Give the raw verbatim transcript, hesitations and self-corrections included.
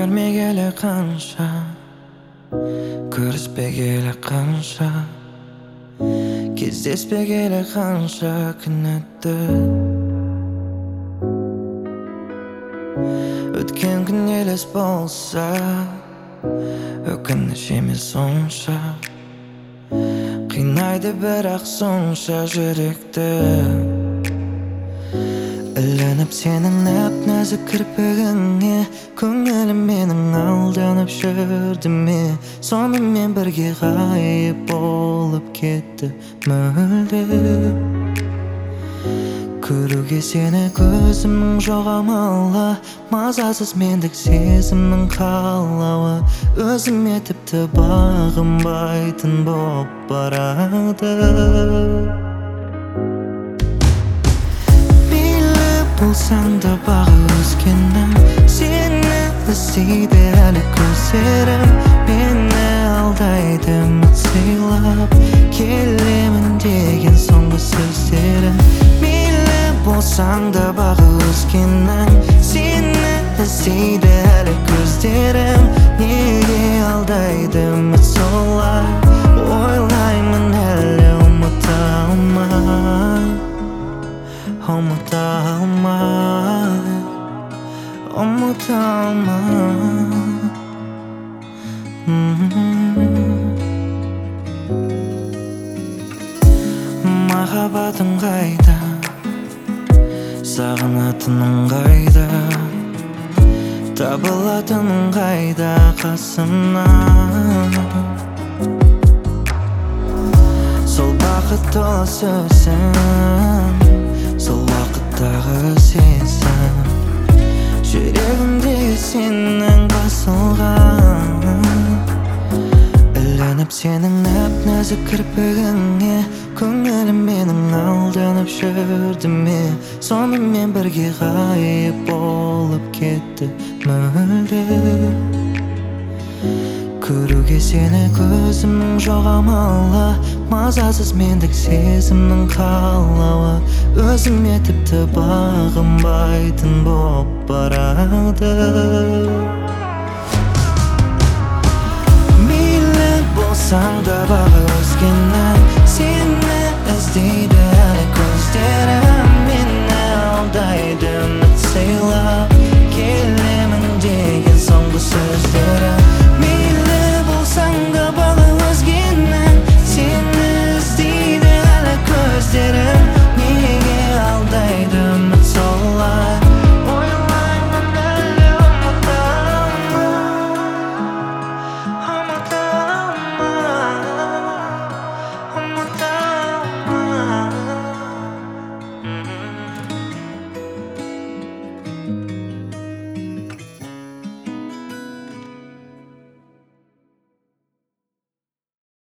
Көрмегелі қанша, көріспегелі қанша, кездеспегелі қанша күн өтті. Өткен күн елес болса, өкініш емес сонша, қинайды бірақ сонша жүректі. Ілініп сенің нәп-нәзік кірпігіңе, көңілім менің алданып жүрді ме? Сонымен бірге ғайып болып кетті мүлде. Көруге сені көзімнің жоғамалы, мазасыз мендік сезімнің қалауы, өзіме тіпті бағынбайтын боп барады. Болсаң да бағы өзгенің, сені іздейді әлі көздерім. Мені алдайды үміт сыйлап, келемін деген соңғы сөздерім. Мейлі болсаң да бағы өзгенің, сені іздейді әлі көздерім. Неге алдайды үміт солай, ойлаймын әлі ұмыта алмай, ұмыта алмай, ұмыта алмай. Махаббатың қайда, сағынатының қайда, табылатының қайда қасымнан? Сол бақыт толы сөзің, сол уақыттағы сезім, жүрегімде сенің басылған. Ілініп сенің нәп-нәзік кірпігіңе, көңілім менің алданып жүрді ме? Сонымен бірге ғайып болып кетті мүлде. Көруге сені көзімнің жоғамалы, мазасыз мендік сезімнің қалауы, өзіме тіпті бағынбайтын боп барады.